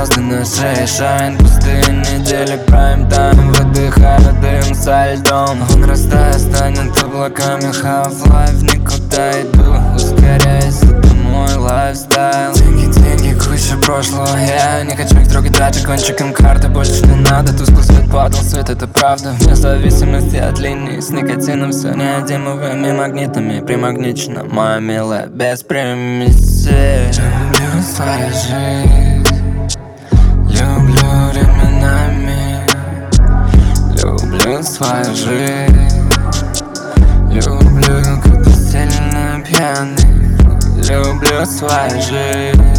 звезды на шее шайн. Пустые недели, прайм-тайм, выдыхаю дым со льдом. Он растает, станет облаками, half-life, никуда иду. Ускоряюсь, это мой лайфстайл. Деньги, куча прошлого, я не хочу их трогать даже кончиком карты. Больше не надо, тусклый свет, падал свет, это правда. Вне зависимости от линий, с никотином все неодимовыми магнитами. Примагничена, моя милая, без примесей. Люблю свою жизнь, люблю временами. Люблю свою жизнь, люблю, когда сильно пьяный. Люблю свою жизнь,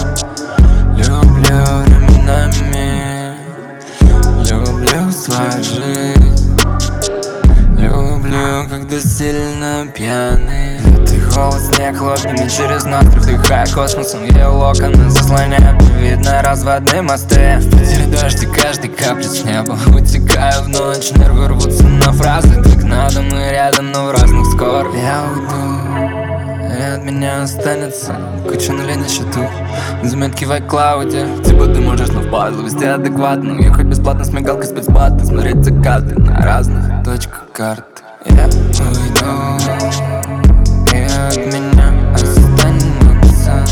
люблю временами. Люблю свою жизнь, люблю, когда сильно пьяный. Лютый холод, снег хлопьями через ноздри, вдыхая космосом ее локоны, заслоняя видно разводные мосты. В Питере дождь и каждый каплет с неба. Утекаю в ночь, нервы рвутся на фразы. Так надо, мы рядом, но в разных скорых. Я уйду, и от меня останется куча нулей на счету, заметки в iCloud. Типа ты можешь, но в базу вести адекватно. Ехать бесплатно с мигалкой спецплаты, смотреть закаты на разных точках карты. Я уйду, и от меня останется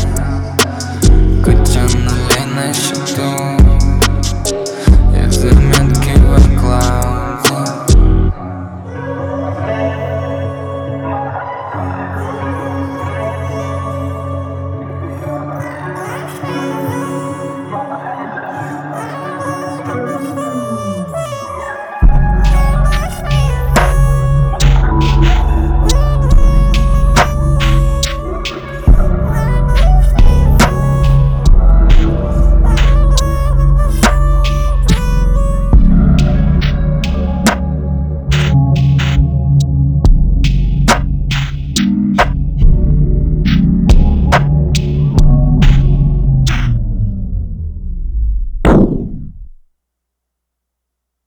куча нулей на счету и заметки в iCloud.